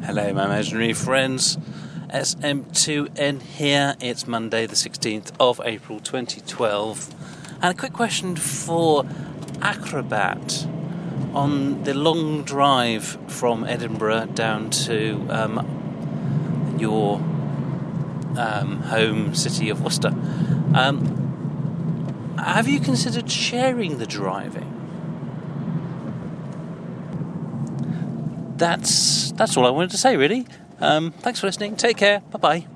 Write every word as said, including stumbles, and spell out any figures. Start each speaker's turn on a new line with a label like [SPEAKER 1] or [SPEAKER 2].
[SPEAKER 1] Hello, my imaginary friends. S M two N here. It's Monday, the sixteenth of April, twenty twelve. And a quick question for Acrobat. On the long drive from Edinburgh down to um, your um, home city of Worcester, um, have you considered sharing the driving? That's that's all I wanted to say, really. Um, thanks for listening. Take care. Bye-bye.